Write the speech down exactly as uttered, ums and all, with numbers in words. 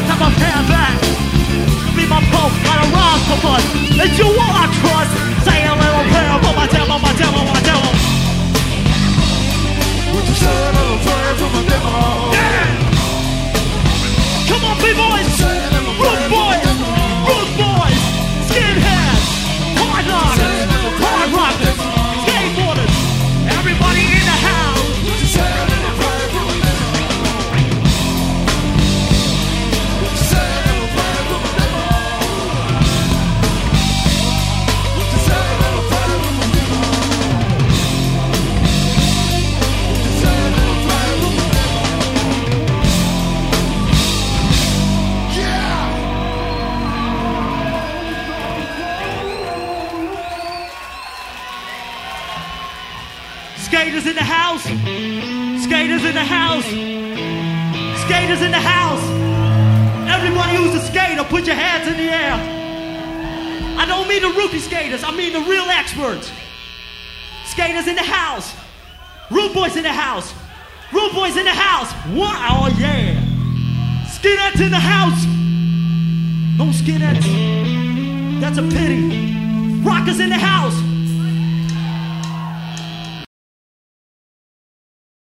have my hand back. Be my pope, not a roster bus. It's you all I trust. Say a little prayer for my devil, my devil, my devil. Would you say a little prayer for my devil? Yeah! Come on, B-boys! Root boys! Root boys! Skinheads! Hard knockers! Hard rockers! Skateboarders! Everybody in the house! Would you say a little prayer for my devil? Would you say a little prayer for my devil? Would you say a little prayer for my devil? Would you say a little prayer for my devil? Yeah! Skaters in the house! Skaters in the house! Skaters in the house! Everybody who's a skater, put your hands in the air! I don't mean the rookie skaters, I mean the real experts! Skaters in the house! Rude boys in the house! Rude boys in the house! What? Oh yeah! Skinheads in the house! No skinheads! That's a pity! Rockers in the house!